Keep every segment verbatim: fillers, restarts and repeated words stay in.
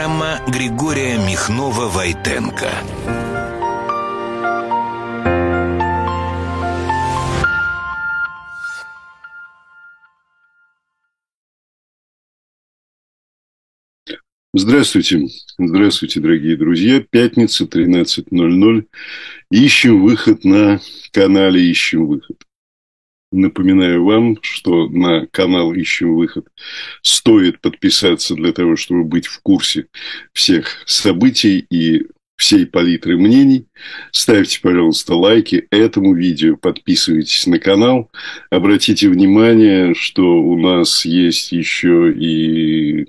Программа Григория Михнова-Войтенко. Здравствуйте. Здравствуйте, дорогие друзья. Пятница, тринадцать ноль ноль. Ищем выход на канале «Ищем выход». Напоминаю вам, что на канал «Ищем выход» стоит подписаться для того, чтобы быть в курсе всех событий и всей палитры мнений. Ставьте, пожалуйста, лайки этому видео, подписывайтесь на канал. Обратите внимание, что у нас есть еще и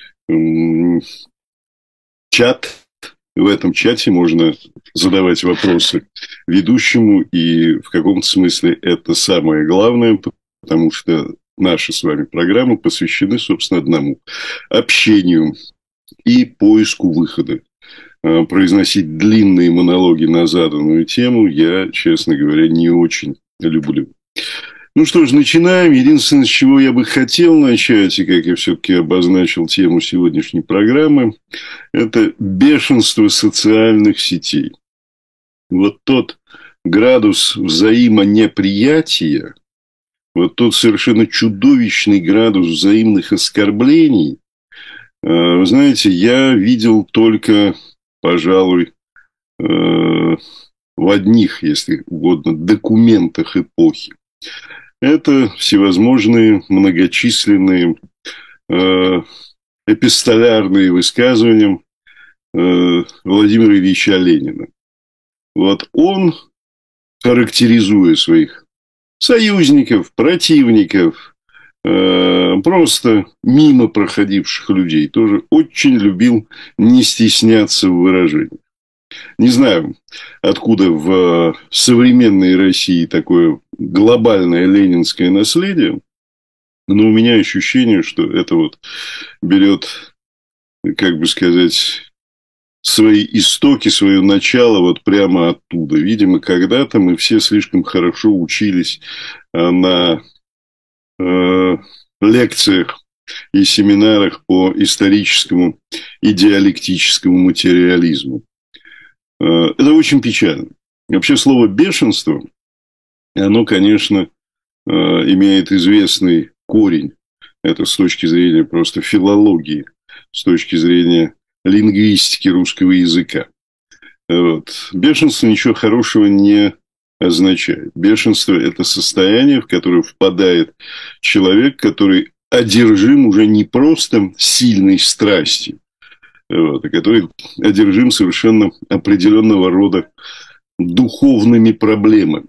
чат. В этом чате можно задавать вопросы ведущему, и в каком-то смысле это самое главное, потому что наши с вами программы посвящены, собственно, одному – общению и поиску выхода. Произносить длинные монологи на заданную тему я, честно говоря, не очень люблю. Ну что ж, начинаем. Единственное, с чего я бы хотел начать, и как я все-таки обозначил тему сегодняшней программы, это бешенство социальных сетей. Вот тот градус взаимонеприятия, вот тот совершенно чудовищный градус взаимных оскорблений, вы знаете, я видел только, пожалуй, в одних, если угодно, документах эпохи. Это всевозможные многочисленные э, эпистолярные высказывания э, Владимира Ильича Ленина. Вот он, характеризуя своих союзников, противников, э, просто мимо проходивших людей, тоже очень любил не стесняться в выражениях. Не знаю, откуда в современной России такое глобальное ленинское наследие, но у меня ощущение, что это вот берет, как бы сказать, свои истоки, свое начало вот прямо оттуда. Видимо, когда-то мы все слишком хорошо учились на э, лекциях и семинарах по историческому и диалектическому материализму. Это очень печально. Вообще слово «бешенство», оно, конечно, имеет известный корень. Это с точки зрения просто филологии, с точки зрения лингвистики русского языка. Вот. Бешенство ничего хорошего не означает. Бешенство – это состояние, в которое впадает человек, который одержим уже не просто сильной страстью, вот, и который одержим совершенно определенного рода духовными проблемами.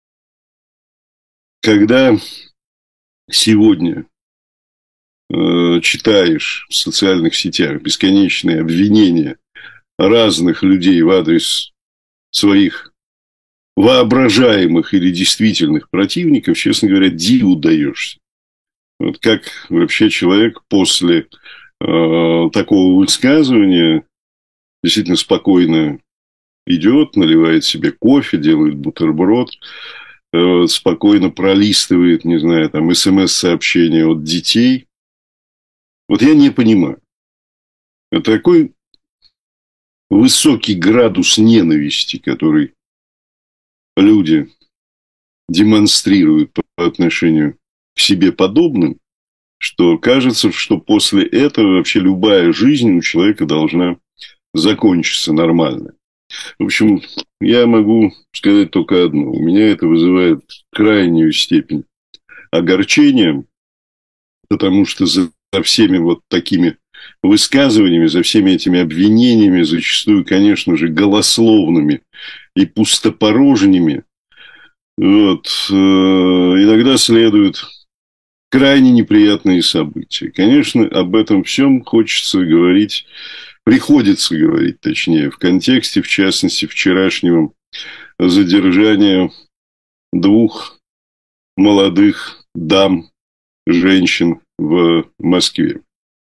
Когда сегодня э, читаешь в социальных сетях бесконечные обвинения разных людей в адрес своих воображаемых или действительных противников, честно говоря, диву даешься. Вот как вообще человек после такого высказывания действительно спокойно идет, наливает себе кофе, делает бутерброд, спокойно пролистывает, не знаю, там, смс-сообщения от детей. Вот я не понимаю. Это такой высокий градус ненависти, который люди демонстрируют по отношению к себе подобным, что кажется, что после этого вообще любая жизнь у человека должна закончиться нормально. В общем, я могу сказать только одно. У меня это вызывает крайнюю степень огорчения, потому что за всеми вот такими высказываниями, за всеми этими обвинениями, зачастую, конечно же, голословными и пустопорожними, вот, э, иногда следует крайне неприятные события. Конечно, об этом всем хочется говорить, приходится говорить, точнее, в контексте, в частности, вчерашнего задержания двух молодых дам, женщин в Москве.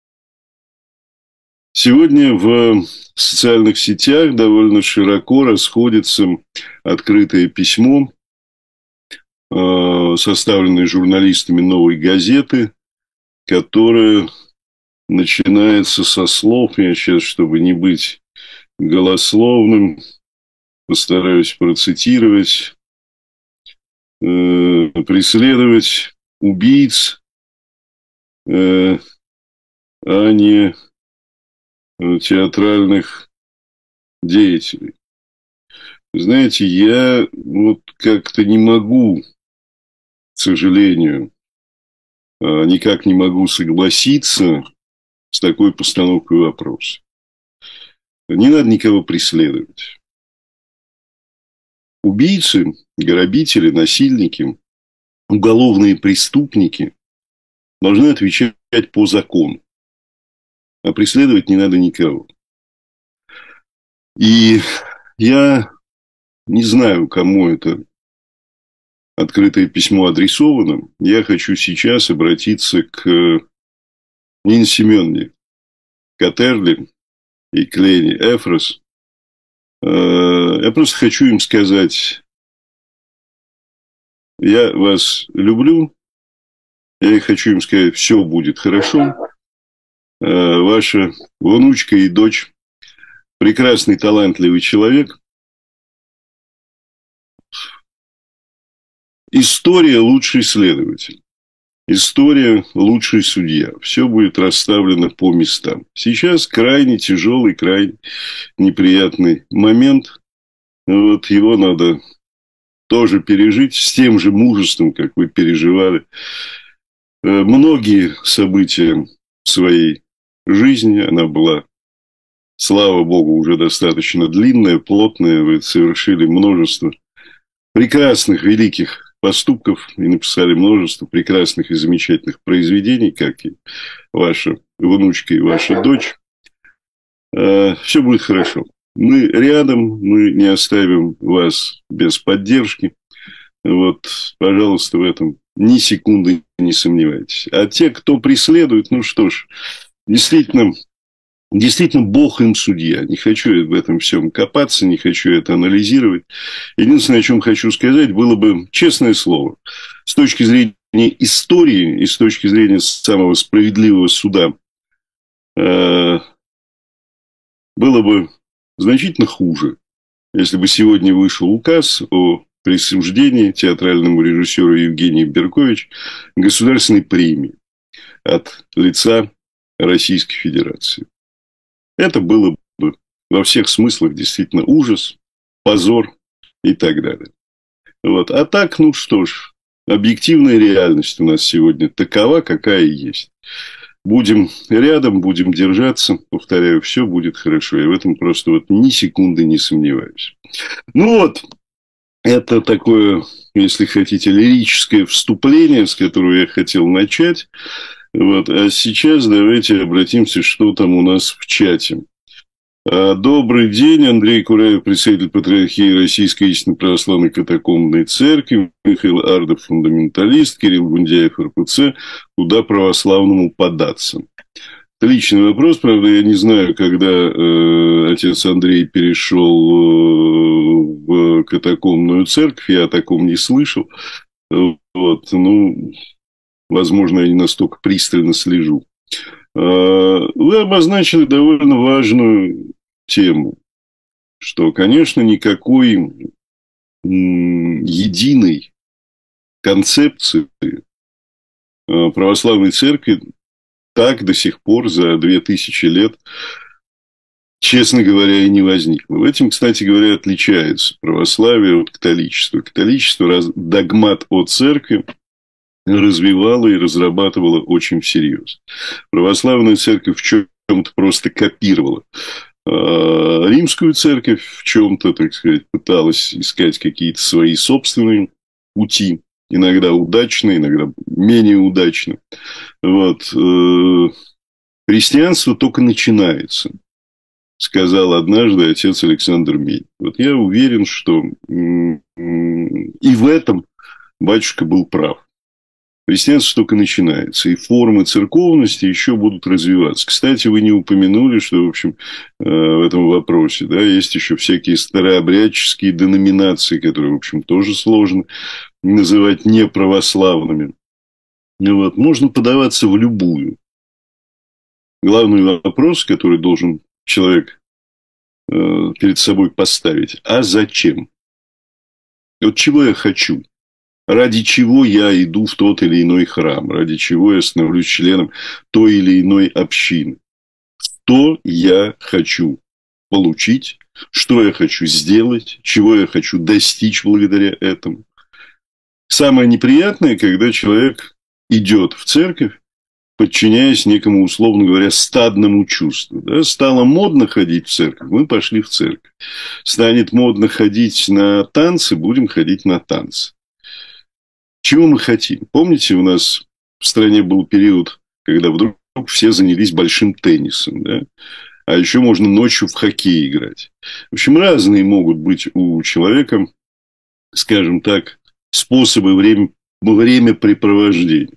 Сегодня в социальных сетях довольно широко расходится открытое письмо, составленное журналистами «Новой газеты», которое начинается со слов. Я сейчас, чтобы не быть голословным, постараюсь процитировать. Э, преследовать убийц, э, а не театральных деятелей. Знаете, я вот как-то не могу, к сожалению, никак не могу согласиться с такой постановкой вопроса. Не надо никого преследовать. Убийцы, грабители, насильники, уголовные преступники должны отвечать по закону. А преследовать не надо никого. И я не знаю, кому это открытое письмо адресовано. Я хочу сейчас обратиться к Нине Семеновне Катерли и к Лене Эфрос. Я просто хочу им сказать: я вас люблю. Я хочу им сказать: все будет хорошо. Ваша внучка и дочь прекрасный, талантливый человек. История – лучший следователь. История – лучший судья. Все будет расставлено по местам. Сейчас крайне тяжелый, крайне неприятный момент. Вот его надо тоже пережить с тем же мужеством, как вы переживали многие события в своей жизни. Она была, слава богу, уже достаточно длинная, плотная. Вы совершили множество прекрасных, великих поступков и написали множество прекрасных и замечательных произведений, как и ваша внучка и ваша дочь. Все будет хорошо. Мы рядом, мы не оставим вас без поддержки. Вот, пожалуйста, в этом ни секунды не сомневайтесь. А те, кто преследует, ну что ж, действительно, действительно, Бог им судья. Не хочу в этом всем копаться, не хочу это анализировать. Единственное, о чем хочу сказать, было бы честное слово. С точки зрения истории и с точки зрения самого справедливого суда, э, было бы значительно хуже, если бы сегодня вышел указ о присуждении театральному режиссеру Евгению Беркович государственной премии от лица Российской Федерации. Это было бы во всех смыслах действительно ужас, позор и так далее. Вот. А так, ну что ж, объективная реальность у нас сегодня такова, какая есть. Будем рядом, будем держаться. Повторяю, все будет хорошо. Я в этом просто вот ни секунды не сомневаюсь. Ну вот, это такое, если хотите, лирическое вступление, с которого я хотел начать. Вот. А сейчас давайте обратимся, что там у нас в чате. Добрый день. Андрей Кураев, председатель патриархии Российской истинно православной катакомбной церкви. Михаил Ардов, фундаменталист. Кирилл Гундяев, эр пэ цэ. Куда православному податься? Отличный вопрос. Правда, я не знаю, когда э, отец Андрей перешел э, в катакомбную церковь. Я о таком не слышал. Вот. Ну, возможно, я не настолько пристально слежу. Вы обозначили довольно важную тему, что, конечно, никакой единой концепции православной церкви так до сих пор за две тысячи лет, честно говоря, и не возникло. В этом, кстати говоря, отличается православие от католичества. Католичество, догмат о церкви, развивала и разрабатывала очень всерьез. Православная церковь в чем-то просто копировала а римскую церковь, в чем-то, так сказать, пыталась искать какие-то свои собственные пути, иногда удачные, иногда менее удачные. Вот. Христианство только начинается, сказал однажды отец Александр Мень. Вот я уверен, что и в этом батюшка был прав. Христианство только начинается, и формы церковности еще будут развиваться. Кстати, вы не упомянули, что, в общем, в этом вопросе, да, есть еще всякие старообрядческие деноминации, которые, в общем, тоже сложно называть неправославными. Вот. Можно подаваться в любую. главный вопрос, который должен человек перед собой поставить: а зачем? Вот чего я хочу? Ради чего я иду в тот или иной храм? Ради чего я становлюсь членом той или иной общины? Что я хочу получить? Что я хочу сделать? Чего я хочу достичь благодаря этому? Самое неприятное, когда человек идет в церковь, подчиняясь некому, условно говоря, стадному чувству. Да? Стало модно ходить в церковь, мы пошли в церковь. Станет модно ходить на танцы, будем ходить на танцы. Чего мы хотим? Помните, у нас в стране был период, когда вдруг все занялись большим теннисом, да? А еще можно ночью в хоккей играть. В общем, разные могут быть у человека, скажем так, способы время, времяпрепровождения.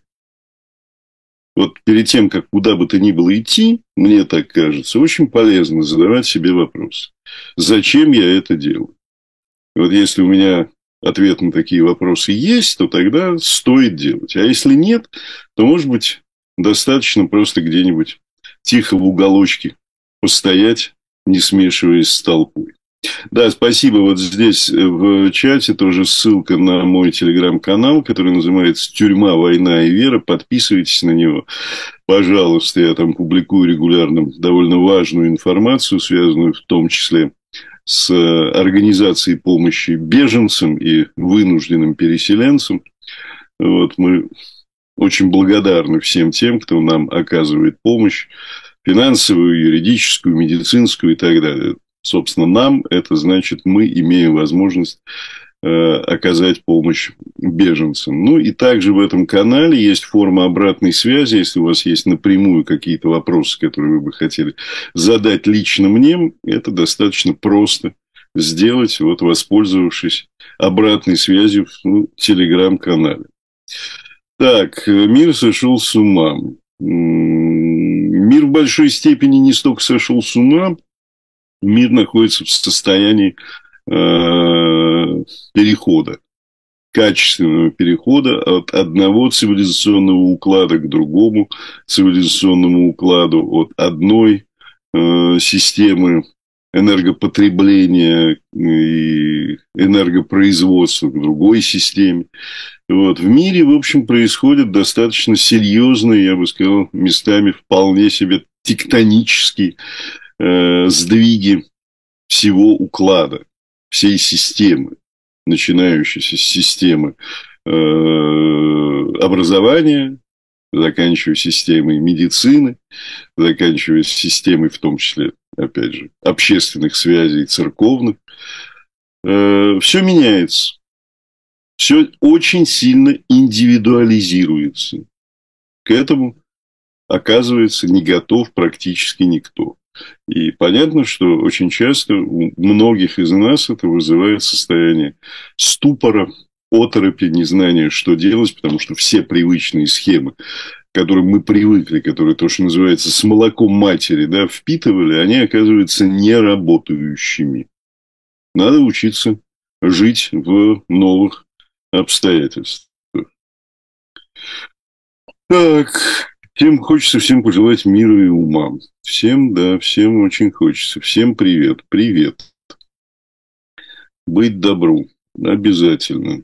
Вот перед тем, как куда бы то ни было идти, мне так кажется, очень полезно задавать себе вопрос: зачем я это делаю? И вот если у меня ответ на такие вопросы есть, то тогда стоит делать. А если нет, то, может быть, достаточно просто где-нибудь тихо в уголочке постоять, не смешиваясь с толпой. Да, спасибо. Вот здесь в чате тоже ссылка на мой телеграм-канал, который называется «Тюрьма, война и вера». Подписывайтесь на него, пожалуйста. Я там публикую регулярно довольно важную информацию, связанную в том числе с организацией помощи беженцам и вынужденным переселенцам. Вот, мы очень благодарны всем тем, кто нам оказывает помощь финансовую, юридическую, медицинскую и так далее. Собственно, нам это значит, мы имеем возможность э, оказать помощь беженцам. Ну, и также в этом канале есть форма обратной связи. Если у вас есть напрямую какие-то вопросы, которые вы бы хотели задать лично мне, это достаточно просто сделать, вот, воспользовавшись обратной связью в ну, телеграм-канале. Так, мир сошел с ума. Мир в большой степени не столько сошел с ума, мир находится в состоянии э, перехода, качественного перехода от одного цивилизационного уклада к другому цивилизационному укладу, от одной э, системы энергопотребления и энергопроизводства к другой системе. Вот. В мире, в общем, происходят достаточно серьезные, я бы сказал, местами вполне себе тектонические э, сдвиги всего уклада, всей системы, начинающейся с системы э, образования, заканчивая системой медицины, заканчивая системой, в том числе, опять же, общественных связей, церковных. Э, все меняется. Все очень сильно индивидуализируется. К этому, оказывается, не готов практически никто. И понятно, что очень часто у многих из нас это вызывает состояние ступора, оторопи, незнания, что делать, потому что все привычные схемы, к которым мы привыкли, которые то, что называется, с молоком матери, да, впитывали, они оказываются неработающими. Надо учиться жить в новых обстоятельств. Так, всем хочется всем пожелать мира и ума. Всем, да, всем очень хочется. Всем привет, привет. Быть добру, обязательно.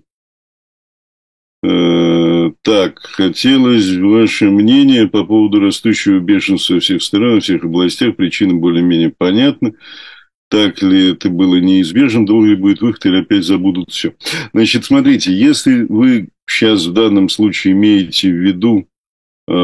Э, так, хотелось ваше мнение по поводу растущего бешенства во всех странах, во всех областях. Причины более-менее понятны. Так ли это было неизбежно, долго ли будет выход, или опять забудут все. Значит, смотрите, если вы сейчас в данном случае имеете в виду э,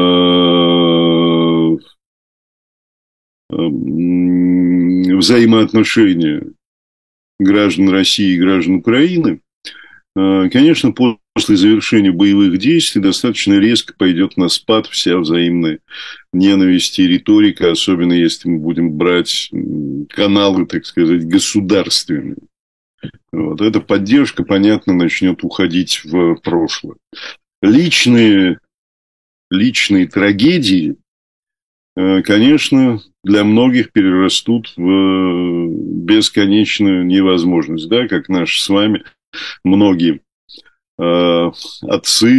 э, взаимоотношения граждан России и граждан Украины, э, конечно, после завершения боевых действий достаточно резко пойдет на спад вся взаимная ненависть и риторика, особенно если мы будем брать каналы, так сказать, государственные. Вот. Эта поддержка, понятно, начнет уходить в прошлое. Личные, личные трагедии, конечно, для многих перерастут в бесконечную невозможность. Да, как наши с вами многие отцы,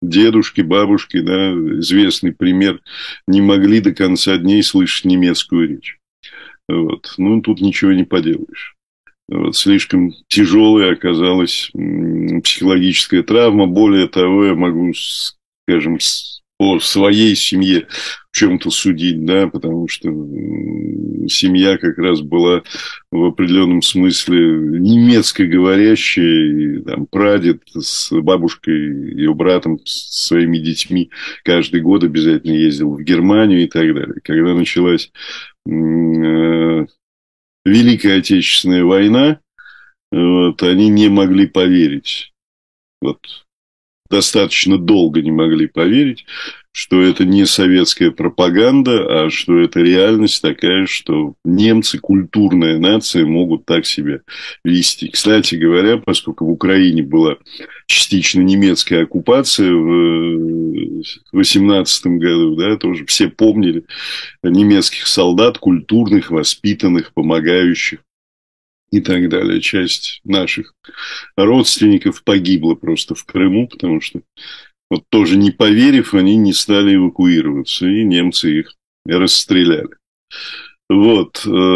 дедушки, бабушки, да, известный пример, не могли до конца дней слышать немецкую речь. Вот. Ну, тут ничего не поделаешь. Вот. Слишком тяжелая оказалась психологическая травма. Более того, я могу, скажем, по своей семье в чем-то судить, да, потому что семья как раз была в определенном смысле немецко говорящая, и, там, прадед с бабушкой, ее братом, с своими детьми каждый год обязательно ездил в Германию и так далее. Когда началась э, Великая Отечественная война, вот, они не могли поверить. Вот. Достаточно долго не могли поверить, что это не советская пропаганда, а что это реальность такая, что немцы, культурная нация, могут так себя вести. Кстати говоря, поскольку в Украине была частично немецкая оккупация в восемнадцатом году, да, тоже все помнили немецких солдат, культурных, воспитанных, помогающих и так далее. Часть наших родственников погибла просто в Крыму, потому что, вот тоже не поверив, они не стали эвакуироваться, и немцы их расстреляли. Вот.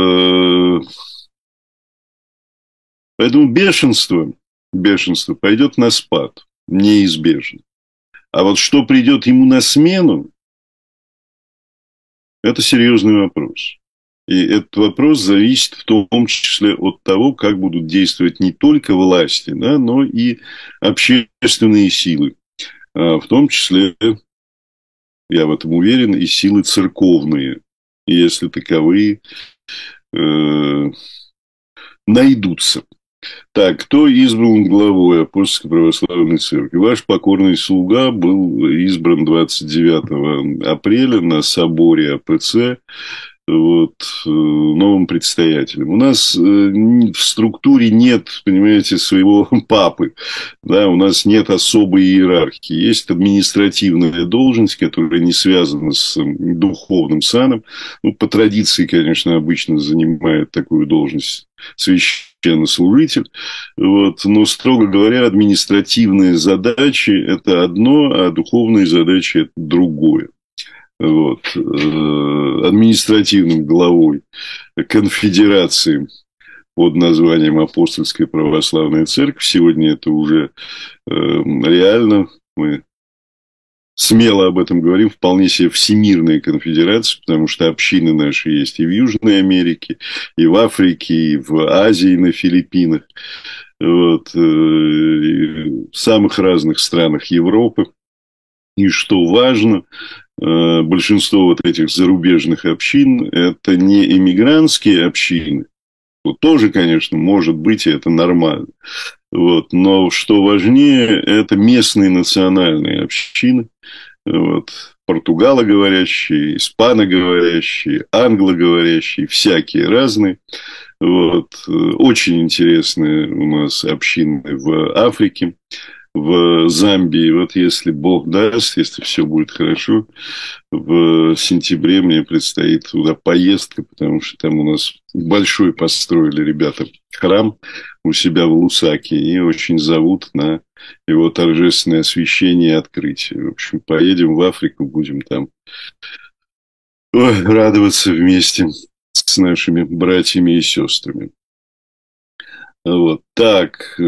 Поэтому бешенство, бешенство пойдет на спад, неизбежно. А вот что придет ему на смену, это серьезный вопрос. И этот вопрос зависит в том числе от того, как будут действовать не только власти, да, но и общественные силы. В том числе, я в этом уверен, и силы церковные, если таковые э, найдутся. Так, кто избран главой Апостольской Православной Церкви? Ваш покорный слуга был избран двадцать девятого апреля на соборе А П Ц. Вот, новым предстоятелем. У нас в структуре нет, понимаете, своего папы. Да, у нас нет особой иерархии. Есть административная должность, которая не связана с духовным саном. Ну, по традиции, конечно, обычно занимает такую должность священнослужитель. Вот. Но, строго говоря, административные задачи – это одно, а духовные задачи – это другое. Вот, административным главой конфедерации под названием Апостольская Православная Церковь. Сегодня это уже реально. Мы смело об этом говорим. Вполне себе всемирная конфедерация, потому что общины наши есть и в Южной Америке, и в Африке, и в Азии, и на Филиппинах. Вот, и в самых разных странах Европы. И что важно, большинство вот этих зарубежных общин – это не эмигрантские общины. Вот тоже, конечно, может быть, и это нормально. Вот. Но что важнее, это местные национальные общины. Вот. Португалоговорящие, испаноговорящие, англоговорящие, всякие разные. Вот. Очень интересные у нас общины в Африке. В Замбии, вот если Бог даст, если все будет хорошо, в сентябре мне предстоит туда поездка, потому что там у нас большой построили ребята храм у себя в Лусаке и очень зовут на его торжественное освящение и открытие. В общем, поедем в Африку, будем там ой, радоваться вместе с нашими братьями и сестрами. Вот так,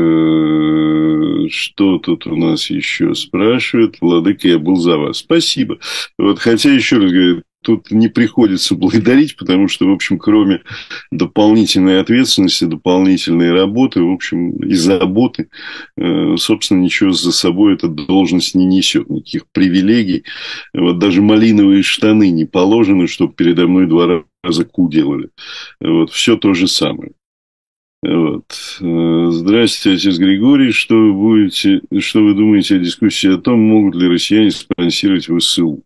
э, что тут у нас еще спрашивают? Владыка, я был за вас. Спасибо. Вот, хотя, еще раз говорю, тут не приходится благодарить, потому что, в общем, кроме дополнительной ответственности, дополнительной работы, в общем, и заботы, э, собственно, ничего за собой эта должность не несет, никаких привилегий. Вот даже малиновые штаны не положены, чтобы передо мной два раза ку делали. Вот, все то же самое. Вот. Здравствуйте, отец Григорий. Что вы будете, что вы думаете о дискуссии о том, могут ли россияне спонсировать В С У?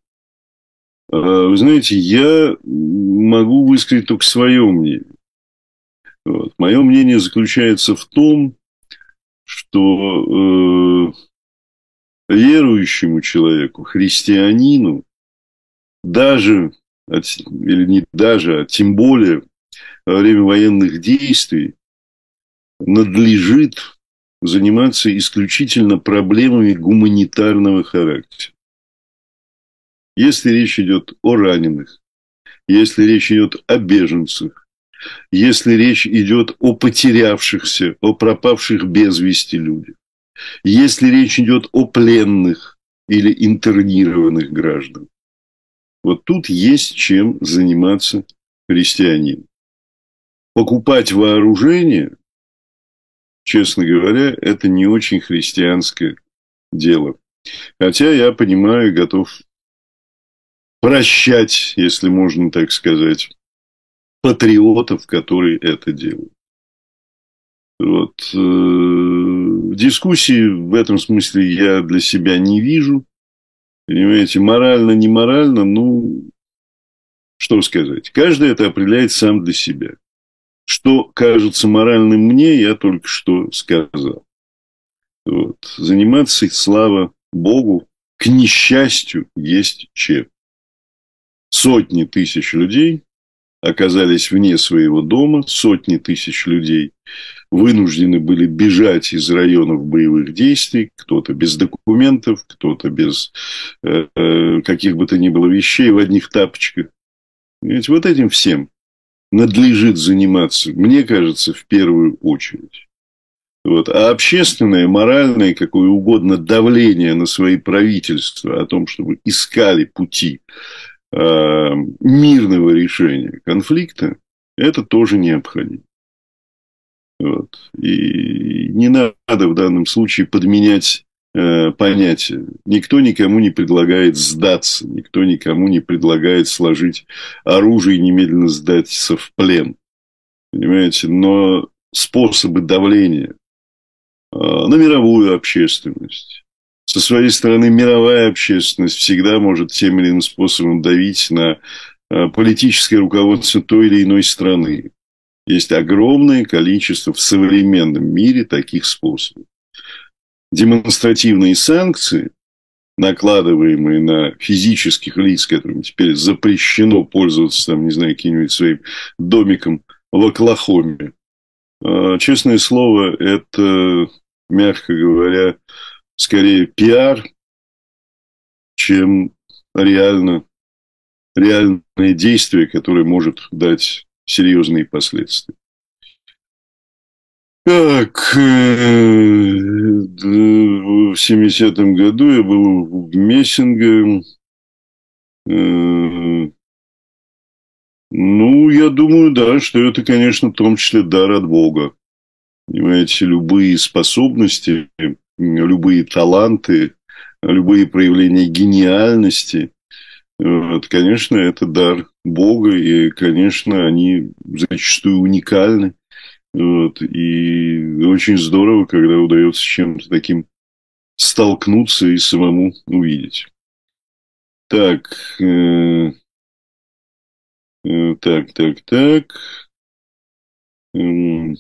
Вы знаете, я могу высказать только свое мнение. Вот. Мое мнение заключается в том, что э, верующему человеку, христианину, даже, или не даже, а тем более во время военных действий, надлежит заниматься исключительно проблемами гуманитарного характера. Если речь идет о раненых, если речь идет о беженцах, если речь идет о потерявшихся, о пропавших без вести людях, если речь идет о пленных или интернированных граждан, вот тут есть чем заниматься христианину. Покупать вооружение, честно говоря, это не очень христианское дело. Хотя я понимаю, готов прощать, если можно так сказать, патриотов, которые это делают. Вот. Дискуссии в этом смысле я для себя не вижу. Понимаете, морально, не морально, ну, что сказать. Каждый это определяет сам для себя. Что кажется моральным мне, я только что сказал. Вот. Заниматься, слава Богу, к несчастью, есть чем. Сотни тысяч людей оказались вне своего дома, сотни тысяч людей вынуждены были бежать из районов боевых действий, кто-то без документов, кто-то без э, каких бы то ни было вещей, в одних тапочках. Ведь вот этим всем надлежит заниматься, мне кажется, в первую очередь. Вот. А общественное, моральное, какое угодно давление на свои правительства о том, чтобы искали пути мирного решения конфликта, это тоже необходимо. Вот. И не надо в данном случае подменять э, понятия. Никто никому не предлагает сдаться, никто никому не предлагает сложить оружие и немедленно сдаться в плен. Понимаете? Но способы давления э, на мировую общественность, со своей стороны, мировая общественность всегда может тем или иным способом давить на политическое руководство той или иной страны. Есть огромное количество в современном мире таких способов. Демонстративные санкции, накладываемые на физических лиц, которым теперь запрещено пользоваться, там, не знаю, каким-нибудь своим домиком в Оклахоме, честное слово, это, мягко говоря, скорее пиар, чем реально, реальное действие, которое может дать серьезные последствия. Так, в семидесятом году я был в Мессинге. Ну, я думаю, да, что это, конечно, в том числе дар от Бога. Понимаете, любые способности, любые таланты, любые проявления гениальности, вот, конечно, это дар Бога, и, конечно, они зачастую уникальны. Вот, и очень здорово, когда удается с чем-то таким столкнуться и самому увидеть. Так, э, э, так, так, так. Э,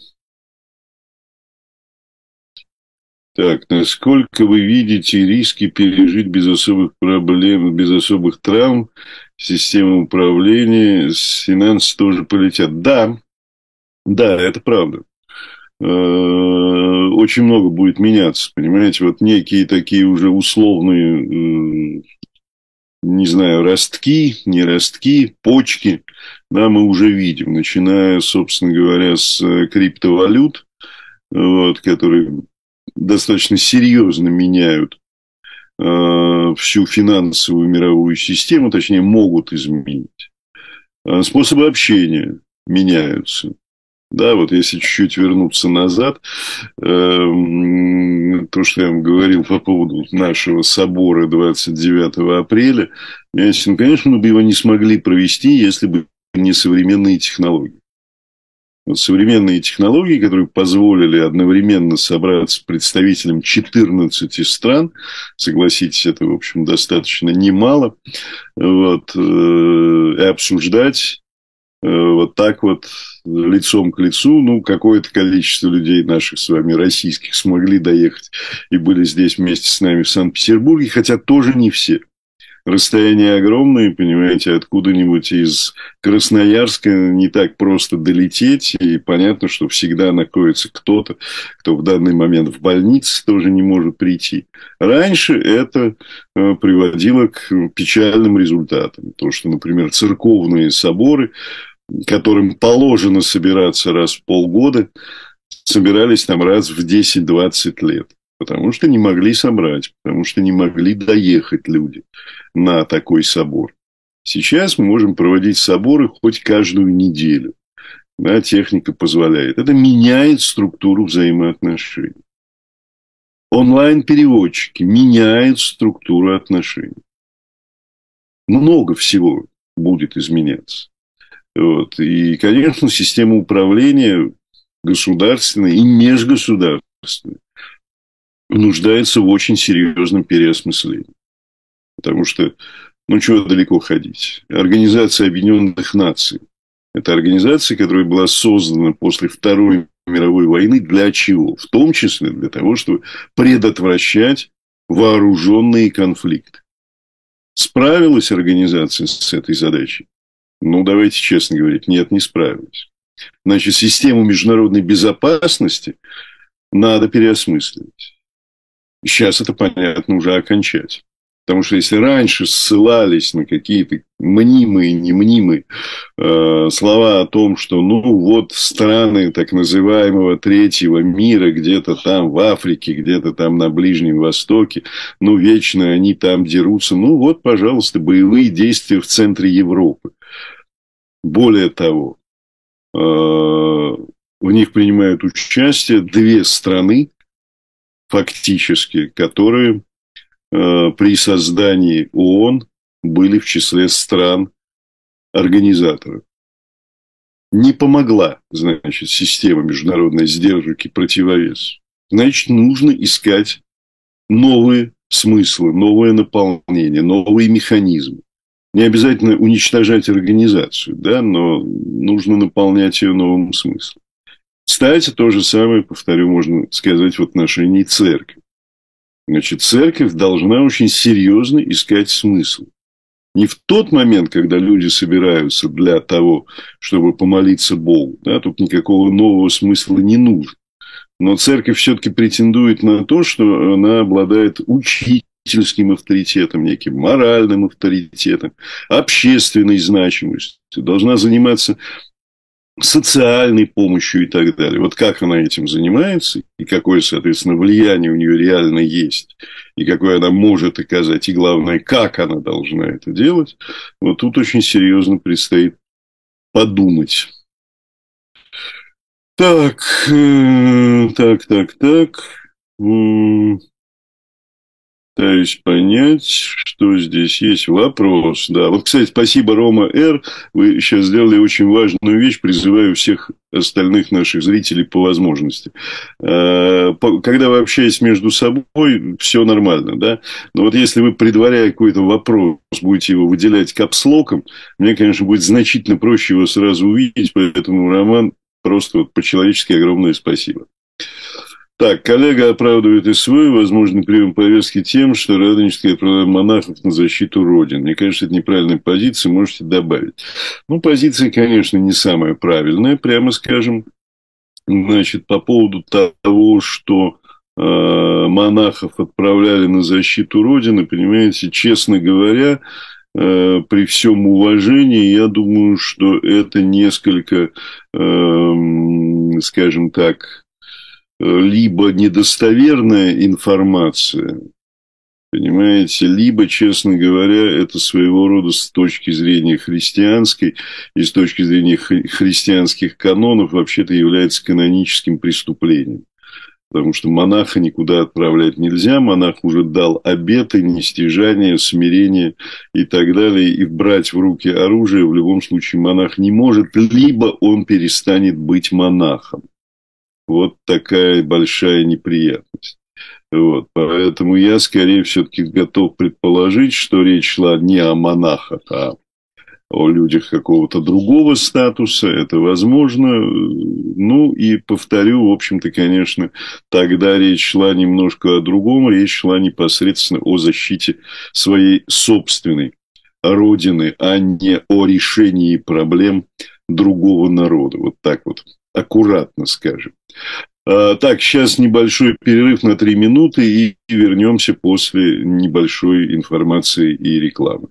Так, насколько вы видите риски пережить без особых проблем, без особых травм, система управления, финансы тоже полетят? Да, да, это правда. Очень много будет меняться, понимаете, вот некие такие уже условные, не знаю, ростки, не ростки, почки, да, мы уже видим, начиная, собственно говоря, с криптовалют, вот, которые достаточно серьезно меняют э, всю финансовую мировую систему, точнее, могут изменить. А способы общения меняются. Да, вот если чуть-чуть вернуться назад, э, то, что я вам говорил по поводу нашего собора двадцать девятого апреля, понимаете, ну, конечно, мы бы его не смогли провести, если бы не современные технологии. Вот современные технологии, которые позволили одновременно собраться представителям четырнадцати стран, согласитесь, это, в общем, достаточно немало, вот, и обсуждать вот так вот лицом к лицу, ну, какое-то количество людей наших с вами российских смогли доехать и были здесь вместе с нами в Санкт-Петербурге, хотя тоже не все. расстояния огромные, понимаете, откуда-нибудь из Красноярска не так просто долететь, и понятно, что всегда находится кто-то, кто в данный момент в больнице тоже не может прийти. Раньше это приводило к печальным результатам. То, что, например, церковные соборы, которым положено собираться раз в полгода, собирались там раз в десять-двадцать лет. Потому что не могли собрать, потому что не могли доехать люди на такой собор. Сейчас мы можем проводить соборы хоть каждую неделю. Да, техника позволяет. Это меняет структуру взаимоотношений. Онлайн-переводчики меняют структуру отношений. Много всего будет изменяться. Вот. И, конечно, система управления государственная и межгосударственная нуждается в очень серьезном переосмыслении. Потому что, ну, чего далеко ходить. Организация Объединенных Наций – это организация, которая была создана после Второй мировой войны для чего? В том числе для того, чтобы предотвращать вооруженные конфликты. Справилась организация с этой задачей? Ну, давайте честно говорить, нет, не справилась. Значит, систему международной безопасности надо переосмысливать. Сейчас это понятно уже окончательно. Потому что если раньше ссылались на какие-то мнимые, немнимые э, слова о том, что ну вот страны так называемого третьего мира, где-то там в Африке, где-то там на Ближнем Востоке, ну вечно они там дерутся, ну вот, пожалуйста, боевые действия в центре Европы. Более того, э, в них принимают участие две страны, фактически, которые при создании ООН были в числе стран-организаторов. Не помогла, значит, система международной сдержки противовес. Значит, нужно искать новые смыслы, новое наполнение, новые механизмы. Не обязательно уничтожать организацию, да, но нужно наполнять ее новым смыслом. Кстати, то же самое, повторю, можно сказать в отношении церкви. Значит, церковь должна очень серьезно искать смысл. Не в тот момент, когда люди собираются для того, чтобы помолиться Богу. Да, тут никакого нового смысла не нужно. Но церковь все-таки претендует на то, что она обладает учительским авторитетом, неким моральным авторитетом, общественной значимостью. Должна заниматься социальной помощью и так далее. Вот как она этим занимается, и какое, соответственно, влияние у нее реально есть, и какое она может оказать, и главное, как она должна это делать, вот тут очень серьезно предстоит подумать. Так, так, так, так. Пытаюсь понять, что здесь есть. Вопрос, да. Вот, кстати, спасибо, Рома Р. Вы сейчас сделали очень важную вещь. Призываю всех остальных наших зрителей по возможности. Когда вы общаетесь между собой, все нормально, да. Но вот если вы, предваряя какой-то вопрос, будете его выделять капслоком, мне, конечно, будет значительно проще его сразу увидеть. Поэтому, Роман, просто вот по-человечески огромное спасибо. Так, коллега оправдывает СВ возможный прием повестки тем, что радонежские отправляют монахов на защиту Родины. Мне кажется, это неправильная позиция, можете добавить. Ну, позиция, конечно, не самая правильная, прямо скажем. Значит, по поводу того, что э, монахов отправляли на защиту Родины, понимаете, честно говоря, э, при всем уважении, я думаю, что это несколько, э, скажем так, либо недостоверная информация, понимаете, либо, честно говоря, это своего рода с точки зрения христианской и с точки зрения хри- христианских канонов вообще-то является каноническим преступлением. Потому что монаха никуда отправлять нельзя, монах уже дал обеты, нестяжание, смирение и так далее, и брать в руки оружие в любом случае монах не может, либо он перестанет быть монахом. Вот такая большая неприятность. Вот. Поэтому я, скорее, все-таки готов предположить, что речь шла не о монахах, а о людях какого-то другого статуса, это возможно. Ну, и повторю, в общем-то, конечно, тогда речь шла немножко о другом, речь шла непосредственно о защите своей собственной родины, а не о решении проблем другого народа. Вот так вот, аккуратно скажем. Так, сейчас небольшой перерыв на три минуты и вернемся после небольшой информации и рекламы.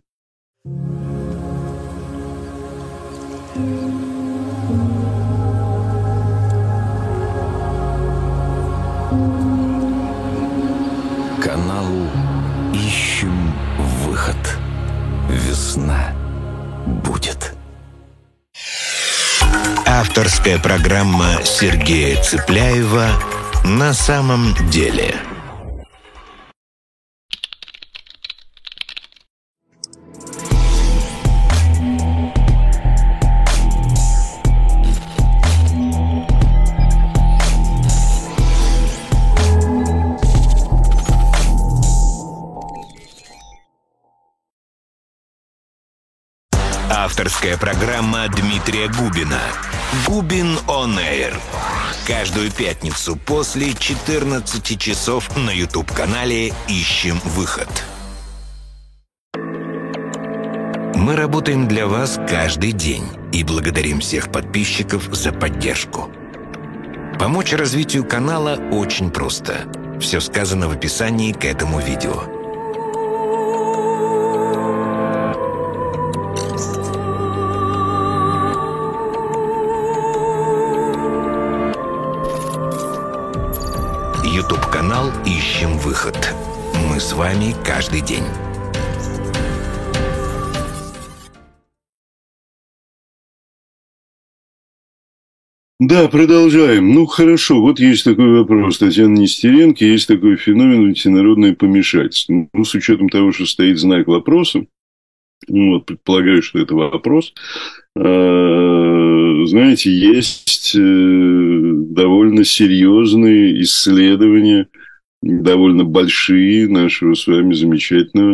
Каналу «Ищем выход». Весна будет. Авторская программа Сергея Цыпляева «На самом деле». Авторская программа Дмитрия Губина «Губин On Air». Каждую пятницу после четырнадцати часов на YouTube-канале «Ищем выход». Мы работаем для вас каждый день и благодарим всех подписчиков за поддержку. Помочь развитию канала очень просто. Все сказано в описании к этому видео. YouTube-канал «Ищем выход». Мы с вами каждый день. Да, продолжаем. Ну, хорошо, вот есть такой вопрос. Татьяна Нестеренко, есть такой феномен антинародное помешательство. Ну, с учетом того, что стоит знак вопроса, ну, вот, предполагаю, что это вопрос. Знаете, есть довольно серьезные исследования, довольно большие, нашего с вами замечательного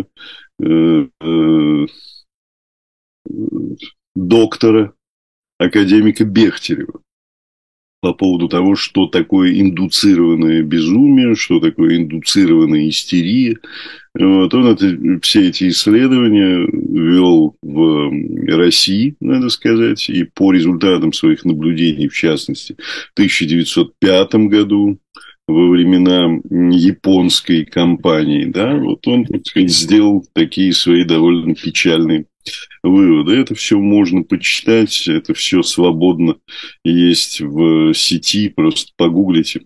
доктора, академика Бехтерева, по поводу того, что такое индуцированное безумие, что такое индуцированная истерия. Вот. Он это, все эти исследования вел в России, надо сказать, и по результатам своих наблюдений, в частности, в тысяча девятьсот пятом году, во времена японской кампании, да, вот он, так сказать, сделал такие свои довольно печальные выводы. Это все можно почитать, это все свободно есть в сети, просто погуглите.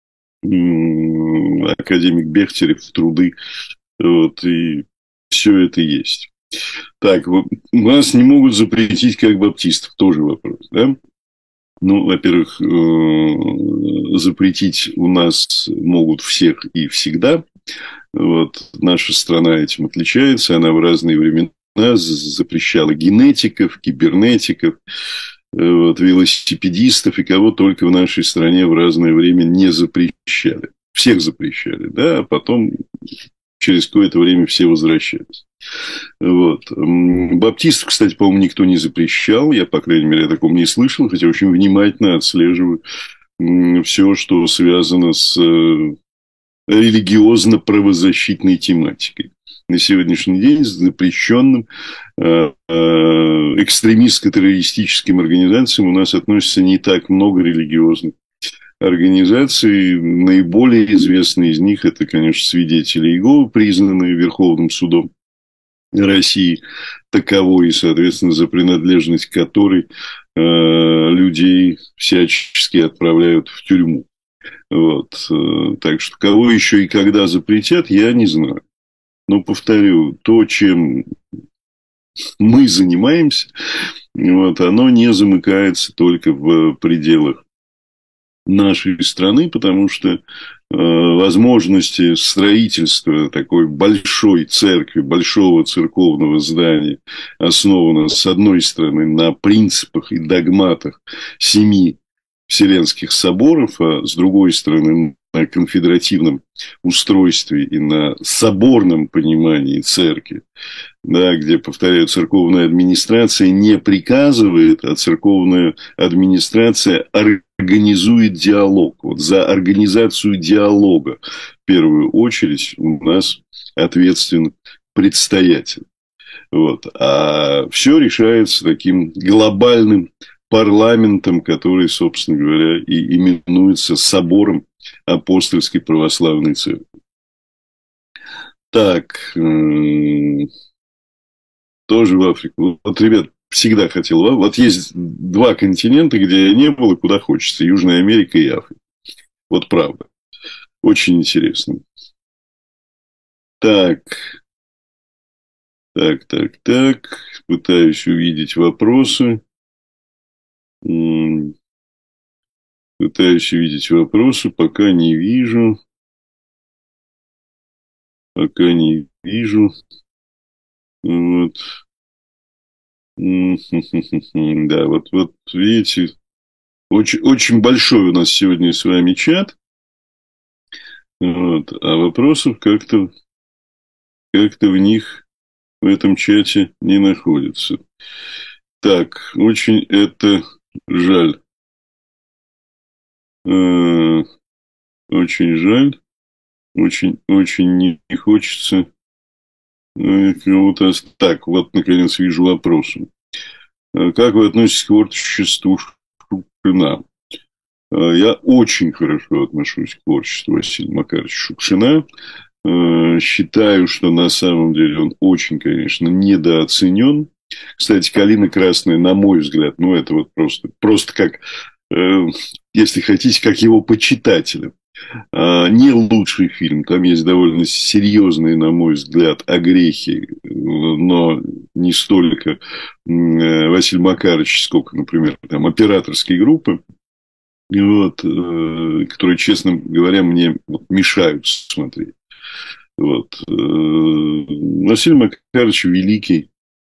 Академик Бехтерев, труды, вот, и все это есть. Так, нас не могут запретить как баптистов, тоже вопрос, да? Ну, во-первых, запретить у нас могут всех и всегда. Вот, наша страна этим отличается, она в разные времена запрещала генетиков, кибернетиков, вот, велосипедистов и кого только в нашей стране в разное время не запрещали. Всех запрещали, да, а потом через какое-то время все возвращались. Вот. Баптистов, кстати, по-моему, никто не запрещал. Я, по крайней мере, о таком не слышал, хотя очень внимательно отслеживаю все, что связано с религиозно-правозащитной тематикой. На сегодняшний день с запрещенным экстремистско-террористическим организациям у нас относится не так много религиозных организаций. Наиболее известные из них — это, конечно, свидетели Иеговы, признанные Верховным судом России таковой, и, соответственно, за принадлежность которой людей всячески отправляют в тюрьму. Вот. Так что кого еще и когда запретят, я не знаю. Но, повторю, то, чем мы занимаемся, вот, оно не замыкается только в пределах нашей страны, потому что э, возможности строительства такой большой церкви, большого церковного здания основано, с одной стороны, на принципах и догматах семи Вселенских соборов, а с другой стороны на конфедеративном устройстве и на соборном понимании церкви, да, где, повторяю, церковная администрация не приказывает, а церковная администрация организует диалог. Вот за организацию диалога в первую очередь у нас ответственен предстоятель. Вот. А все решается таким глобальным парламентом, который, собственно говоря, и именуется собором Апостольской Православной Церкви. Так, тоже в Африку. Вот, ребят, всегда хотел. Вот есть два континента, где я не был и куда хочется. Южная Америка и Африка. Вот правда. Очень интересно. Так. Так, так, так. Пытаюсь увидеть вопросы. Пытаюсь увидеть вопросы. Пока не вижу. Пока не вижу. Вот. Да, вот, вот видите, очень, очень большой у нас сегодня с вами чат. Вот, а вопросов как-то как-то в них, в этом чате не находится. Так, очень это жаль. Очень жаль. Очень, очень не хочется кого-то... Так, вот, наконец, вижу вопрос. Как вы относитесь к творчеству Шукшина? Я очень хорошо отношусь к творчеству Василия Макаровича Шукшина. Считаю, что на самом деле он очень, конечно, недооценен. Кстати, «Калина красная», на мой взгляд, ну, это вот просто, просто как, если хотите, как его почитателя. Не лучший фильм. Там есть довольно серьезные, на мой взгляд, огрехи, но не столько Василий Макарович, сколько, например, там, операторской группы, вот, которые, честно говоря, мне мешают смотреть. Вот. Василий Макарович великий,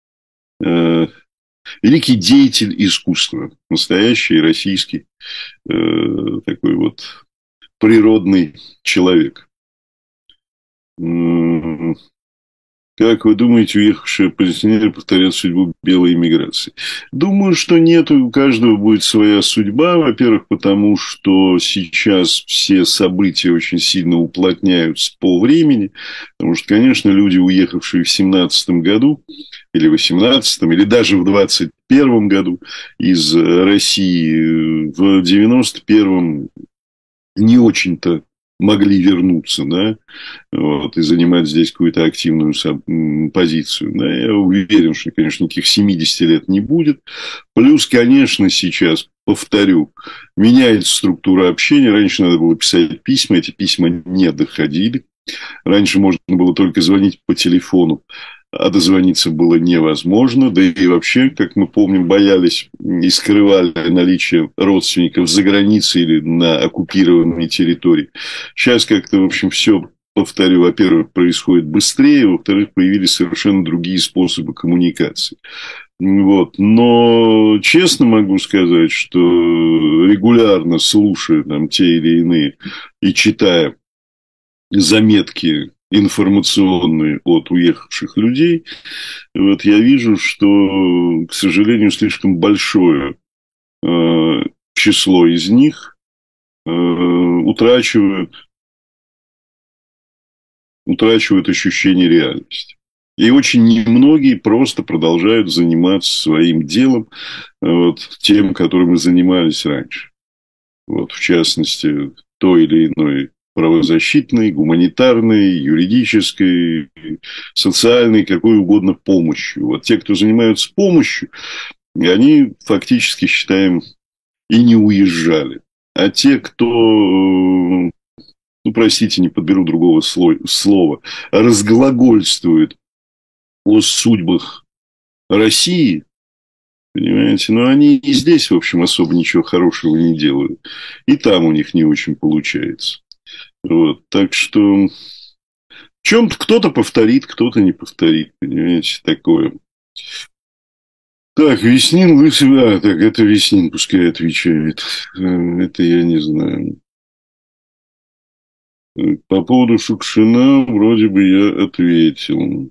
великий деятель искусства, настоящий российский такой вот природный человек. Как вы думаете, уехавшие оппозиционеры повторят судьбу белой эмиграции? Думаю, что нет, у каждого будет своя судьба. Во-первых, потому что сейчас все события очень сильно уплотняются по времени. Потому что, конечно, люди, уехавшие в семнадцатом году, или в восемнадцатом, или даже в двадцать первом году из России, в девяносто первом не очень-то могли вернуться, да, вот, и занимать здесь какую-то активную позицию. Да. Я уверен, что, конечно, никаких семидесяти лет не будет. Плюс, конечно, сейчас, повторю, меняется структура общения. Раньше надо было писать письма, эти письма не доходили. Раньше можно было только звонить по телефону, а дозвониться было невозможно. Да и вообще, как мы помним, боялись и скрывали наличие родственников за границей или на оккупированной территории. Сейчас как-то, в общем, все, повторю, во-первых, происходит быстрее, во-вторых, появились совершенно другие способы коммуникации. Вот. Но честно могу сказать, что регулярно слушая там, те или иные и читая заметки информационные от уехавших людей, вот я вижу, что, к сожалению, слишком большое э, число из них э, утрачивают, утрачивают ощущение реальности. И очень немногие просто продолжают заниматься своим делом, вот, тем, которым мы занимались раньше. Вот, в частности, той или иной правозащитной, гуманитарной, юридической, социальной, какой угодно помощью. Вот те, кто занимаются помощью, они фактически, считаем, и не уезжали. А те, кто, ну, простите, не подберу другого слова, разглагольствует о судьбах России, понимаете, но они и здесь, в общем, особо ничего хорошего не делают. И там у них не очень получается. Вот, так что в чем-то кто-то повторит, кто-то не повторит, понимаете, такое. Так, Веснин, вы... А, так, это Веснин пускай отвечает. Это я не знаю. По поводу Шукшина вроде бы я ответил.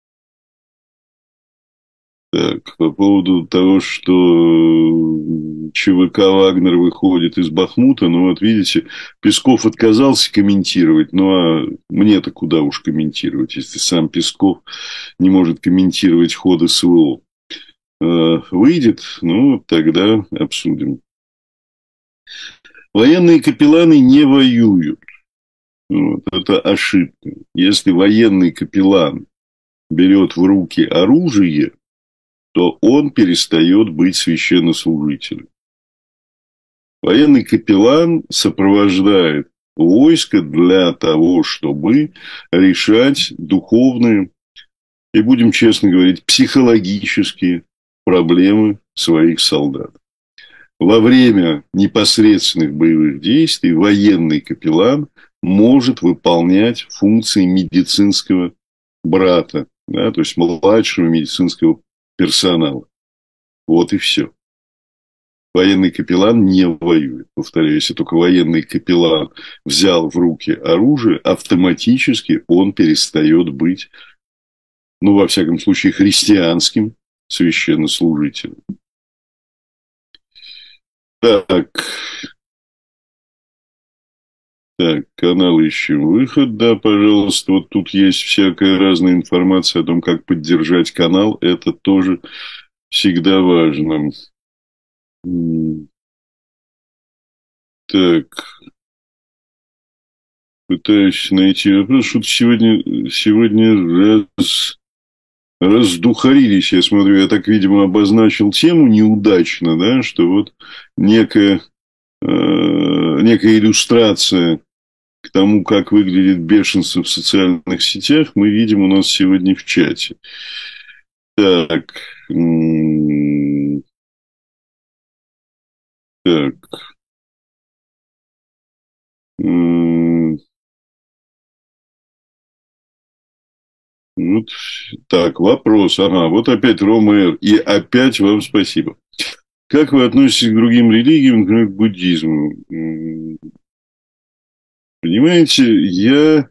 Так, по поводу того, что ЧВК «Вагнер» выходит из Бахмута, ну вот видите, Песков отказался комментировать, ну а мне-то куда уж комментировать, если сам Песков не может комментировать ход СВО. Выйдет, ну тогда обсудим. Военные капелланы не воюют. Вот, это ошибка. Если военный капеллан берет в руки оружие, то он перестает быть священнослужителем. Военный капеллан сопровождает войско для того, чтобы решать духовные и, будем честно говорить, психологические проблемы своих солдат. Во время непосредственных боевых действий военный капеллан может выполнять функции медицинского брата, да, то есть младшего медицинского персонала. Вот и все. Военный капеллан не воюет. Повторяю, если только военный капеллан взял в руки оружие, автоматически он перестает быть, ну, во всяком случае, христианским священнослужителем. Так. Так, канал «Ищем выход». Да, пожалуйста. Вот тут есть всякая разная информация о том, как поддержать канал. Это тоже всегда важно. Так. Пытаюсь найти вопрос. Что-то сегодня, сегодня раз... раздухарились, я смотрю. Я так, видимо, обозначил тему неудачно, да, что вот некая... некая иллюстрация к тому, как выглядит бешенство в социальных сетях, мы видим у нас сегодня в чате. Так. Так. Вот. Так, вопрос. Ага, вот опять Рома Р. И опять вам спасибо. Как вы относитесь к другим религиям, например, к буддизму? Понимаете, я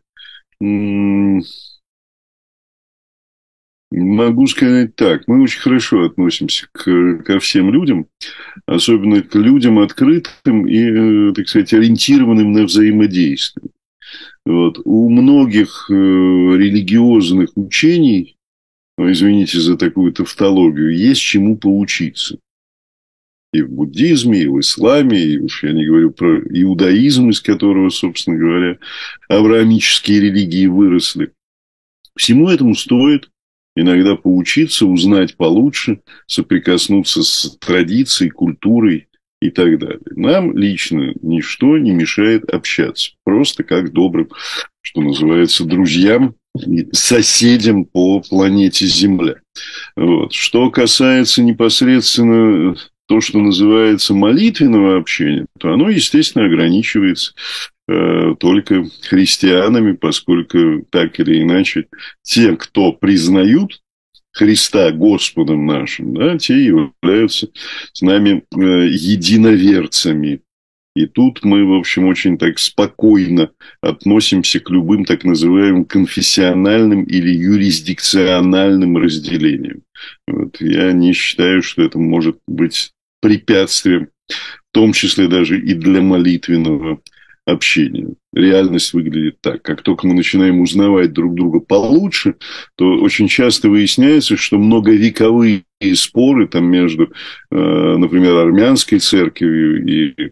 могу сказать так. Мы очень хорошо относимся к, ко всем людям, особенно к людям открытым и, так сказать, ориентированным на взаимодействие. Вот. У многих религиозных учений, извините за такую тавтологию, есть чему поучиться. И в буддизме, и в исламе, и уж я не говорю про иудаизм, из которого, собственно говоря, авраамические религии выросли. Всему этому стоит иногда поучиться, узнать получше, соприкоснуться с традицией, культурой и так далее. Нам лично ничто не мешает общаться. Просто как добрым, что называется, друзьям и соседям по планете Земля. Вот. Что касается непосредственно... то, что называется молитвенного общения, то оно, естественно, ограничивается э, только христианами, поскольку так или иначе те, кто признают Христа Господом нашим, да, те являются с нами э, единоверцами. И тут мы, в общем, очень так спокойно относимся к любым так называемым конфессиональным или юрисдикциональным разделениям. Вот. Я не считаю, что это может быть препятствием, в том числе даже и для молитвенного общения. Реальность выглядит так. Как только мы начинаем узнавать друг друга получше, то очень часто выясняется, что многовековые споры там между, например, армянской церковью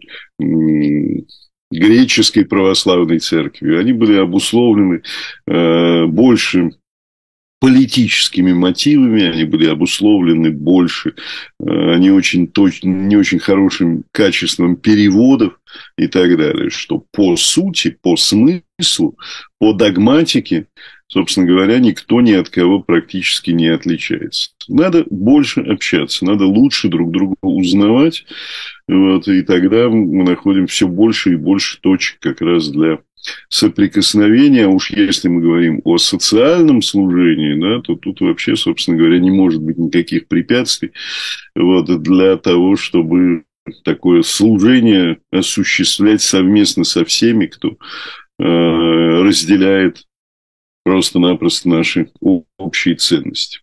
и греческой православной церковью, они были обусловлены больше политическими мотивами, они были обусловлены больше не очень, точ... не очень хорошим качеством переводов и так далее, что по сути, по смыслу, по догматике, собственно говоря, никто ни от кого практически не отличается. Надо больше общаться, надо лучше друг друга узнавать, вот, и тогда мы находим все больше и больше точек как раз для соприкосновения. Уж если мы говорим о социальном служении, да, то тут вообще, собственно говоря, не может быть никаких препятствий вот, для того, чтобы такое служение осуществлять совместно со всеми, кто э, разделяет просто-напросто наши общие ценности.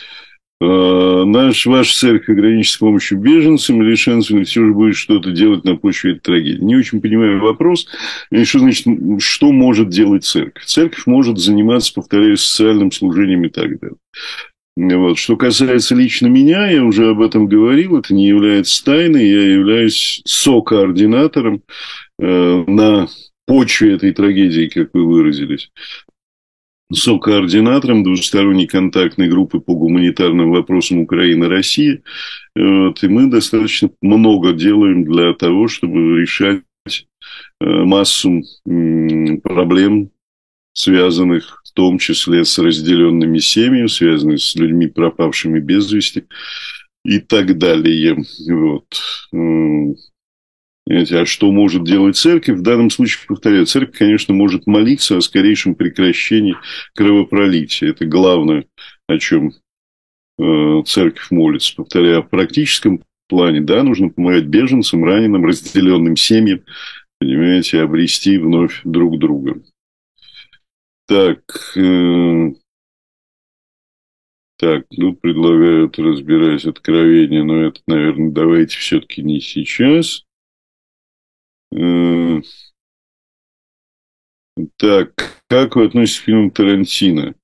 Наш, ваша церковь ограничится помощью беженцам или шансами все же будет что-то делать на почве этой трагедии? Не очень понимаю вопрос. Что значит, что может делать церковь? Церковь может заниматься, повторяю, социальным служением и так далее. Вот. Что касается лично меня, я уже об этом говорил, это не является тайной, я являюсь сокоординатором э, на почве этой трагедии, как вы выразились. Сокоординатором двусторонней контактной группы по гуманитарным вопросам Украина-Россия. Вот, и мы достаточно много делаем для того, чтобы решать массу проблем, связанных в том числе с разделенными семьями, связанных с людьми, пропавшими без вести и так далее. Вот. А что может делать церковь? В данном случае, повторяю, церковь, конечно, может молиться о скорейшем прекращении кровопролития. Это главное, о чем церковь молится. Повторяю, в практическом плане, да, нужно помогать беженцам, раненым, разделенным семьям, понимаете, обрести вновь друг друга. Так, э, так, ну, предлагают разбирать откровения, но это, наверное, давайте все-таки не сейчас. Так, как вы относитесь к фильму Тарантино?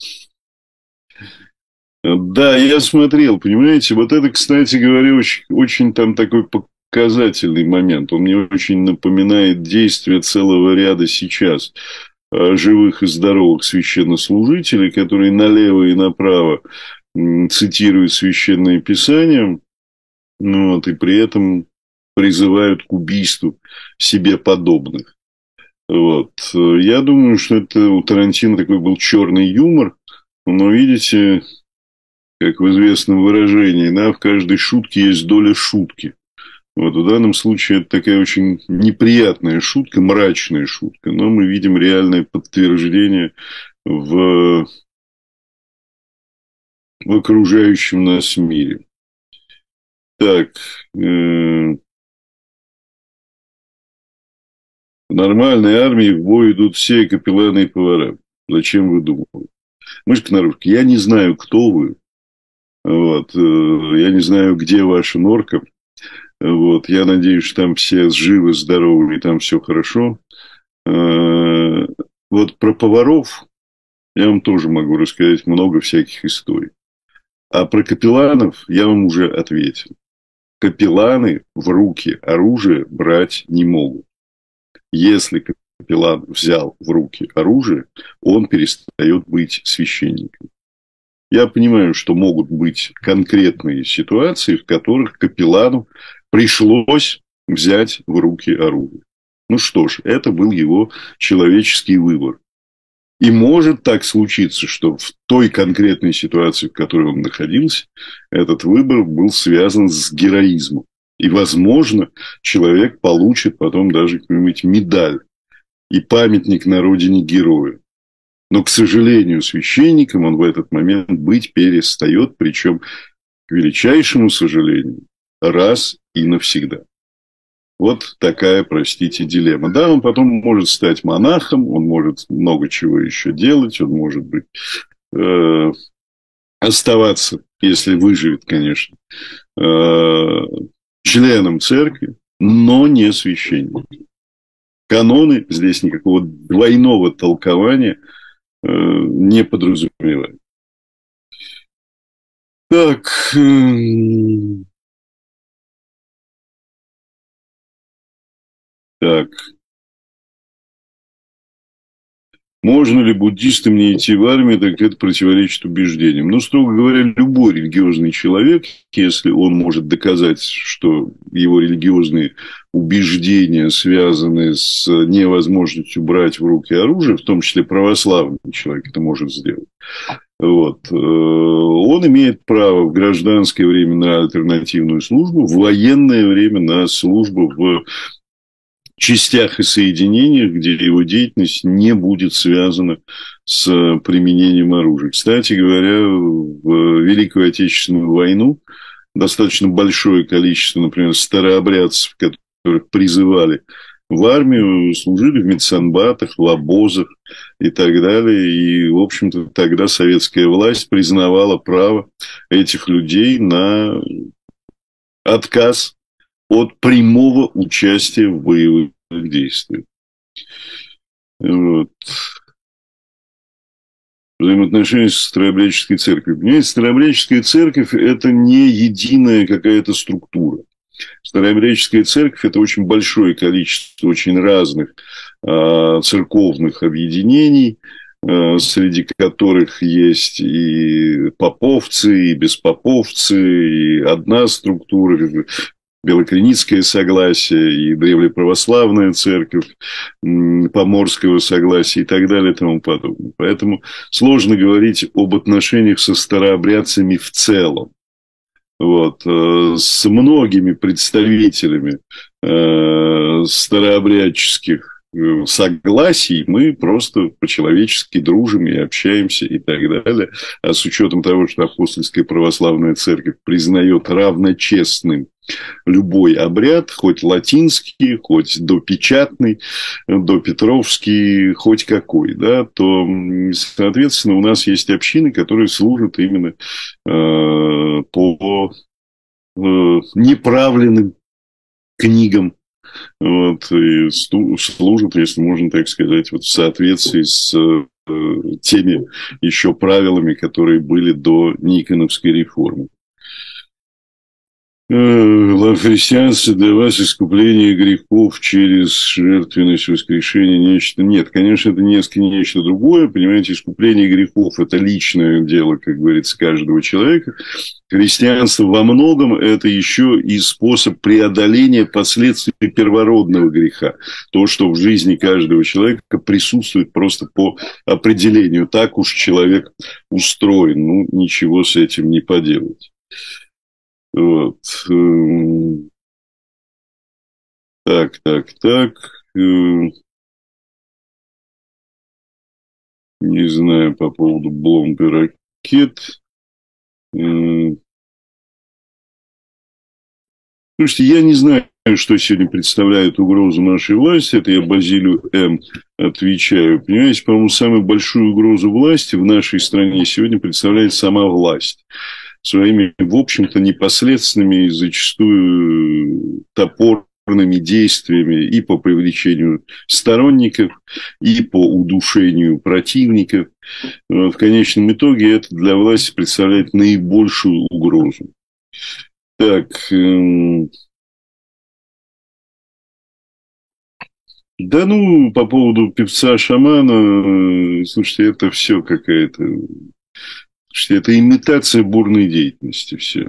Да, я смотрел, понимаете, вот это, кстати говоря, очень, очень там такой показательный момент. Он мне очень напоминает действия целого ряда сейчас живых и здоровых священнослужителей, которые налево и направо цитируют священное писание, ну, вот, и при этом призывают к убийству себе подобных. Вот. Я думаю, что это у Тарантино такой был черный юмор, но видите, как в известном выражении, да, в каждой шутке есть доля шутки. Вот в данном случае это такая очень неприятная шутка, мрачная шутка, но мы видим реальное подтверждение в, в окружающем нас мире. Так, э- в нормальной армии в бой идут все, и капелланы, и повара. Зачем вы думали? Мышка наружка, я не знаю, кто вы. Вот. Я не знаю, где ваша норка. Вот. Я надеюсь, что там все живы, здоровы, и там все хорошо. Вот про поваров я вам тоже могу рассказать много всяких историй. А про капелланов я вам уже ответил. Капелланы в руки оружие брать не могут. Если капеллан взял в руки оружие, он перестает быть священником. Я понимаю, что могут быть конкретные ситуации, в которых капеллану пришлось взять в руки оружие. Ну что ж, это был его человеческий выбор. И может так случиться, что в той конкретной ситуации, в которой он находился, этот выбор был связан с героизмом. И, возможно, человек получит потом даже какую-нибудь медаль и памятник на родине героя. Но, к сожалению, священником он в этот момент быть перестает, причем, к величайшему сожалению, раз и навсегда. Вот такая, простите, дилемма. Да, он потом может стать монахом, он может много чего еще делать, он может быть э, оставаться, если выживет, конечно, э, членом церкви, но не священником. Каноны здесь никакого двойного толкования э, не подразумевают. Так. Э, так. Можно ли буддистам не идти в армию, так это противоречит убеждениям? Ну, строго говоря, любой религиозный человек, если он может доказать, что его религиозные убеждения связаны с невозможностью брать в руки оружие, в том числе православный человек это может сделать, вот, он имеет право в гражданское время на альтернативную службу, в военное время на службу в частях и соединениях, где его деятельность не будет связана с применением оружия. Кстати говоря, в Великую Отечественную войну достаточно большое количество, например, старообрядцев, которых призывали в армию, служили в медсанбатах, в обозах и так далее. И, в общем-то, тогда советская власть признавала право этих людей на отказ от прямого участия в боевых действиях. Вот. Взаимоотношения с Старообрядческой церковью. Понимаете, Старообрядческая церковь – это не единая какая-то структура. Старообрядческая церковь – это очень большое количество очень разных э, церковных объединений, э, среди которых есть и поповцы, и беспоповцы, и одна структура, Белокреницкое согласие, и древлеправославная церковь, Поморского согласия и так далее и тому подобное. Поэтому сложно говорить об отношениях со старообрядцами в целом. Вот. С многими представителями э, старообрядческих согласий мы просто по-человечески дружим и общаемся и так далее. А с учетом того, что Апостольская православная церковь признает равночестным любой обряд, хоть латинский, хоть допечатный, допетровский, хоть какой, да, то, соответственно, у нас есть общины, которые служат именно э, по э, неправленным книгам. Вот, и служат, если можно так сказать, вот в соответствии с э, теми еще правилами, которые были до Никоновской реформы. Христианство для вас искупление грехов через жертвенность воскрешения нечто. Нет, конечно, это несколько нечто другое. Понимаете, искупление грехов – это личное дело, как говорится, каждого человека. Христианство во многом – это еще и способ преодоления последствий первородного греха. То, что в жизни каждого человека присутствует просто по определению. Так уж человек устроен. Ну, ничего с этим не поделать. Вот. Так, так, так. Не знаю по поводу бомб и ракет. Слушайте, я не знаю, что сегодня представляет угрозу нашей власти. Это я Базилию М. отвечаю. Понимаете, по-моему, самую большую угрозу власти в нашей стране сегодня представляет сама власть. Своими, в общем-то, непосредственными и зачастую топорными действиями и по привлечению сторонников, и по удушению противников. В конечном итоге это для власти представляет наибольшую угрозу. Так. Да ну, по поводу певца-шамана, слушайте, это все какая-то... Что это имитация бурной деятельности, все.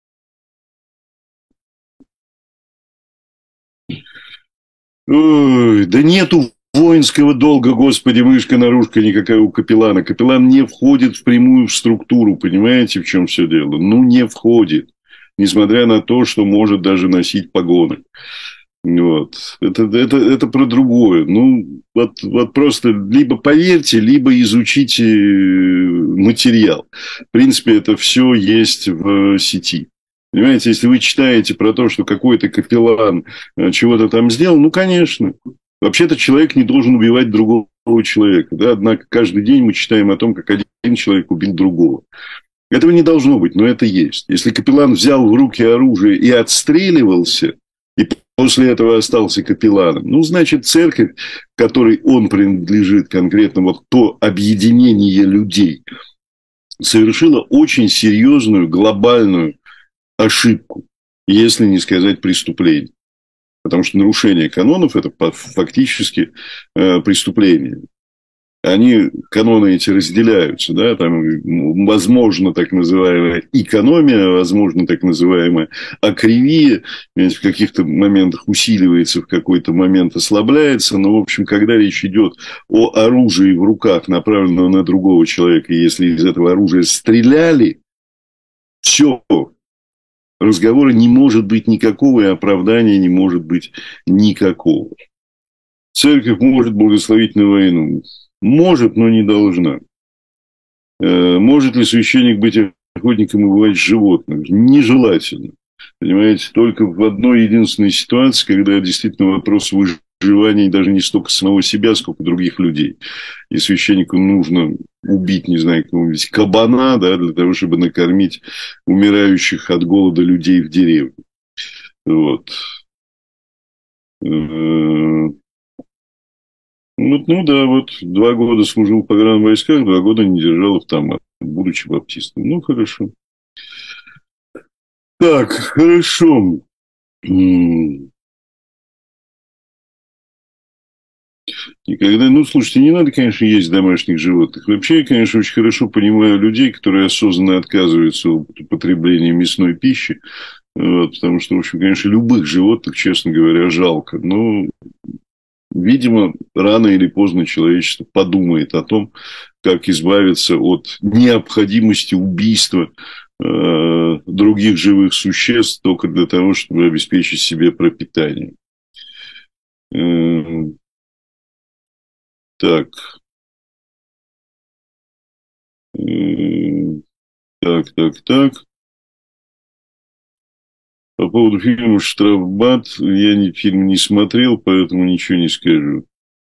Ой, да нету воинского долга, господи, мышка-нарушка никакая у капеллана. Капеллан не входит впрямую в структуру, понимаете, в чем все дело? Ну, не входит, несмотря на то, что может даже носить погоны. Вот. Это, это, это про другое. Ну, вот, вот просто либо поверьте, либо изучите материал. В принципе, это все есть в сети. Понимаете, если вы читаете про то, что какой-то капеллан чего-то там сделал, ну, конечно. Вообще-то человек не должен убивать другого человека. Да? Однако каждый день мы читаем о том, как один человек убил другого. Этого не должно быть, но это есть. Если капеллан взял в руки оружие и отстреливался, и после этого остался капелланом, ну, значит, церковь, которой он принадлежит, конкретно вот то объединение людей, совершила очень серьезную глобальную ошибку, если не сказать преступление. Потому что нарушение канонов – это фактически э, преступление. Они, каноны эти разделяются, да, там возможно так называемая экономия, возможно так называемая акривия, в каких-то моментах усиливается, в какой-то момент ослабляется, но, в общем, когда речь идет о оружии в руках, направленном на другого человека, и если из этого оружия стреляли, все, разговора не может быть никакого, и оправдания не может быть никакого. церковь может благословить на войну. Может, но не должна. Может ли священник быть охотником и убивать животных? Нежелательно. Понимаете, только в одной единственной ситуации, когда действительно вопрос выживания даже не столько самого себя, сколько других людей. И священнику нужно убить, не знаю, какого-нибудь кабана, да, для того, чтобы накормить умирающих от голода людей в деревне. Вот. Вот, ну да, вот два года служил в погранвойсках, два года не держал автомат, будучи баптистом. Ну, хорошо. Так, хорошо. Никогда, ну, слушайте, не надо, конечно, есть домашних животных. Вообще, я, конечно, очень хорошо понимаю людей, которые осознанно отказываются от употребления мясной пищи. Вот, потому что, в общем, конечно, любых животных, честно говоря, жалко. Но, видимо, рано или поздно человечество подумает о том, как избавиться от необходимости убийства э, других живых существ только для того, чтобы обеспечить себе пропитание. Э, так. Э, так, так, так. По поводу фильма «Штрафбат» я ни, фильм не смотрел, поэтому ничего не скажу.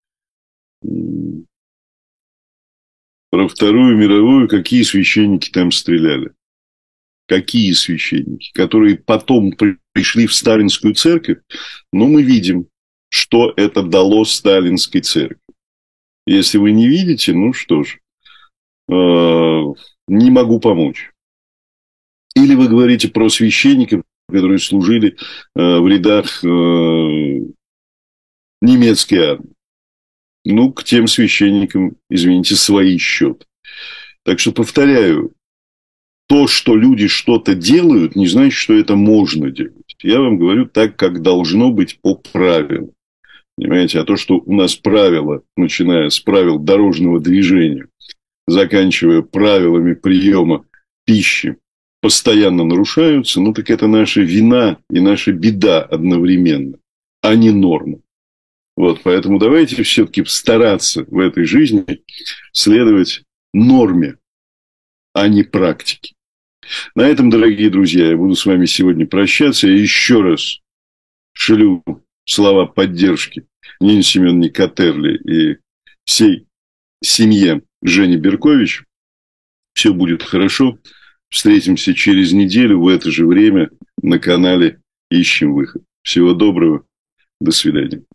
Про Вторую мировую, какие священники там стреляли? Какие священники? Которые потом пришли в сталинскую церковь, но мы видим, что это дало сталинской церкви. Если вы не видите, ну что ж, не могу помочь. Или вы говорите про священников, которые служили в рядах немецкой армии. Ну, к тем священникам, извините, свои счеты. Так что, повторяю, то, что люди что-то делают, не значит, что это можно делать. Я вам говорю так, как должно быть по правилам. Понимаете, а то, что у нас правила, начиная с правил дорожного движения, заканчивая правилами приема пищи, постоянно нарушаются, ну, так это наша вина и наша беда одновременно, а не норма. Вот, поэтому давайте все-таки стараться в этой жизни следовать норме, а не практике. На этом, дорогие друзья, я буду с вами сегодня прощаться. Я еще раз шлю слова поддержки Нине Семеновне Катерли и всей семье Жени Беркович. Все будет хорошо. Встретимся через неделю в это же время на канале «Ищем выход». Всего доброго. До свидания.